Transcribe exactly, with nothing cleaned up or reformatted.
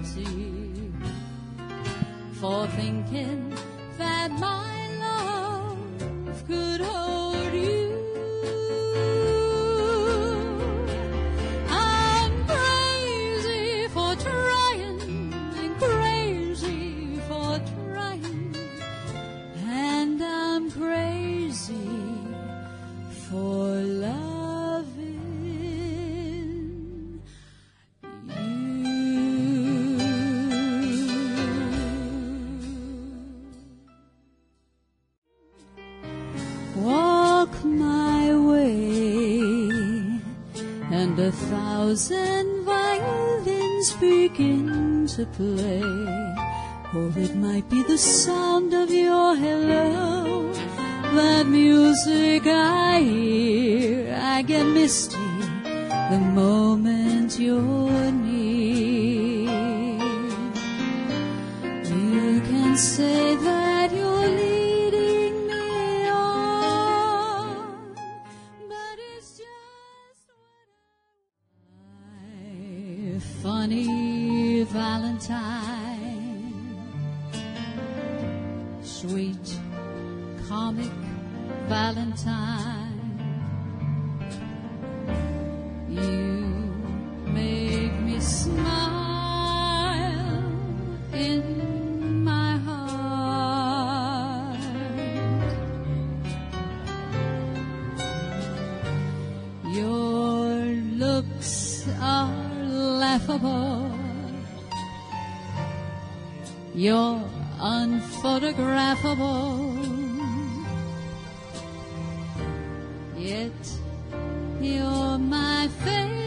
crazy for thinking that my love could hold you. I'm crazy for trying and crazy for trying, and I'm crazy for loving you. Walk my way, and a thousand violins begin to play. Or it might be the sound of your hello, that music I hear. I get misty the moment you're near. You can say that you're leading me on, but it's just what I... Funny Valentine, sweet comic Valentine, you make me smile in my heart. Your looks are laughable, you're unphotographable, yet you're my favorite.